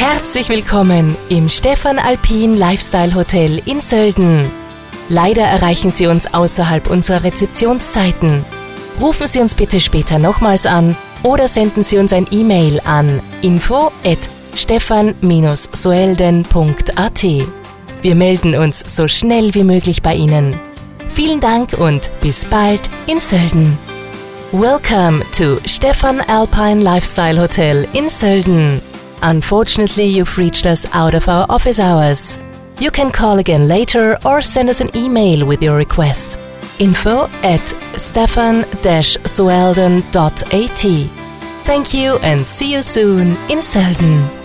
Herzlich willkommen im Stefan Alpin Lifestyle Hotel in Sölden. Leider erreichen Sie uns außerhalb unserer Rezeptionszeiten. Rufen Sie uns bitte später nochmals an oder senden Sie uns ein E-Mail an info@stefan-soelden.at. Wir melden uns so schnell wie möglich bei Ihnen. Vielen Dank und bis bald in Sölden. Welcome to Stefan Alpine Lifestyle Hotel in Sölden. Unfortunately, you've reached us out of our office hours. You can call again later or send us an email with your request. info@stefan-soelden.at. Thank you and see you soon in Sölden.